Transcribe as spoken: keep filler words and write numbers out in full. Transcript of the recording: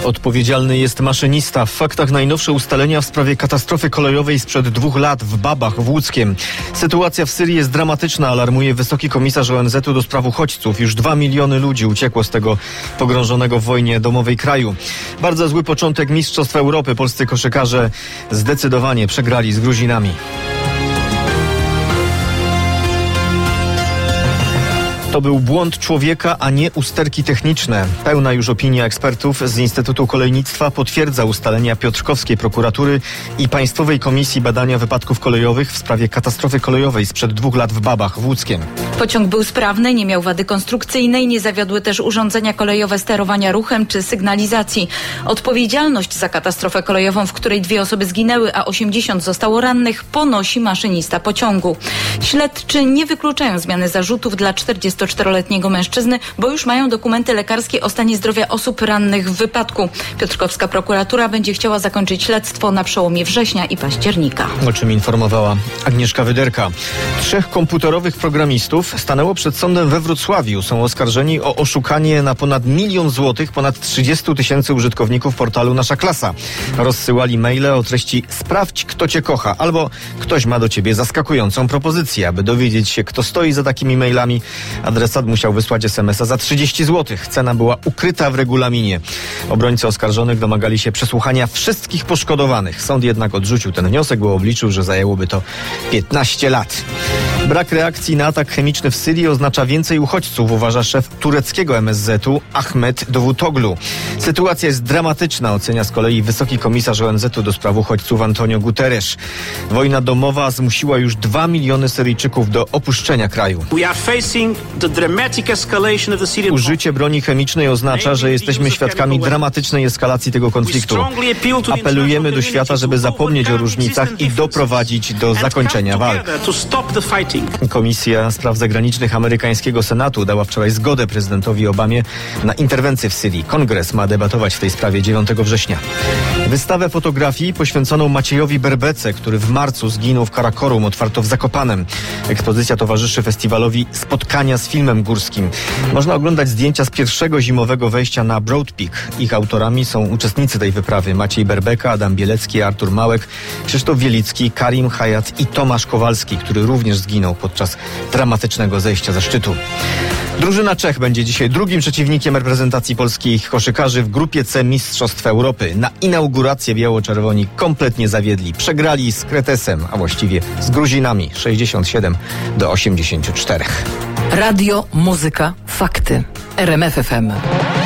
Odpowiedzialny jest maszynista. W faktach najnowsze ustalenia w sprawie katastrofy kolejowej sprzed dwóch lat w Babach w Łódzkiem. Sytuacja w Syrii jest dramatyczna, alarmuje wysoki komisarz O N Z u do spraw uchodźców. Już dwa miliony ludzi uciekło z tego pogrążonego w wojnie domowej kraju. Bardzo zły początek Mistrzostw Europy. Polscy koszykarze zdecydowanie przegrali z Gruzinami. To był błąd człowieka, a nie usterki techniczne. Pełna już opinia ekspertów z Instytutu Kolejnictwa potwierdza ustalenia piotrkowskiej prokuratury i Państwowej Komisji Badania Wypadków Kolejowych w sprawie katastrofy kolejowej sprzed dwóch lat w Babach w Łódzkiem. Pociąg był sprawny, nie miał wady konstrukcyjnej, nie zawiodły też urządzenia kolejowe sterowania ruchem czy sygnalizacji. Odpowiedzialność za katastrofę kolejową, w której dwie osoby zginęły, a osiemdziesiąt zostało rannych, ponosi maszynista pociągu. Śledczy nie wykluczają zmiany zarzutów dla czterdziestoczteroletniego mężczyzny, bo już mają dokumenty lekarskie o stanie zdrowia osób rannych w wypadku. Piotrkowska prokuratura będzie chciała zakończyć śledztwo na przełomie września i października. O czym informowała Agnieszka Wyderka. Trzech komputerowych programistów stanęło przed sądem we Wrocławiu. Są oskarżeni o oszukanie na ponad milion złotych ponad trzydziestu tysięcy użytkowników portalu Nasza Klasa. Rozsyłali maile o treści "Sprawdź, kto cię kocha" albo "Ktoś ma do ciebie zaskakującą propozycję". Aby dowiedzieć się, kto stoi za takimi mailami, adresat musiał wysłać es em es a za trzydzieści złotych. Cena była ukryta w regulaminie. Obrońcy oskarżonych domagali się przesłuchania wszystkich poszkodowanych. Sąd jednak odrzucił ten wniosek, bo obliczył, że zajęłoby to piętnaście lat. Brak reakcji na atak chemiczny w Syrii oznacza więcej uchodźców, uważa szef tureckiego em es zet u Ahmet Davutoglu. Sytuacja jest dramatyczna, ocenia z kolei wysoki komisarz O N Z u do spraw uchodźców Antonio Guterres. Wojna domowa zmusiła już dwa miliony Syryjczyków do opuszczenia kraju. Użycie broni chemicznej oznacza, że jesteśmy świadkami dramatycznej eskalacji tego konfliktu. Apelujemy do świata, żeby zapomnieć o różnicach i doprowadzić do zakończenia walk. Komisja Spraw Zagranicznych amerykańskiego Senatu dała wczoraj zgodę prezydentowi Obamie na interwencję w Syrii. Kongres ma debatować w tej sprawie dziewiątego września. Wystawę fotografii poświęconą Maciejowi Berbece, który w marcu zginął w Karakorum, otwarto w Zakopanem. Ekspozycja towarzyszy festiwalowi Spotkania z filmem górskim. Można oglądać zdjęcia z pierwszego zimowego wejścia na Broad Peak. Ich autorami są uczestnicy tej wyprawy: Maciej Berbeka, Adam Bielecki, Artur Małek, Krzysztof Wielicki, Karim Hayat i Tomasz Kowalski, który również zginął podczas dramatycznego zejścia ze szczytu. Drużyna Czech będzie dzisiaj drugim przeciwnikiem reprezentacji polskich koszykarzy w grupie C Mistrzostw Europy. Na inaugurację biało-czerwoni kompletnie zawiedli. Przegrali z Kretesem, a właściwie z Gruzinami sześćdziesiąt siedem do osiemdziesięciu czterech. Radio, muzyka, fakty. R M F F M.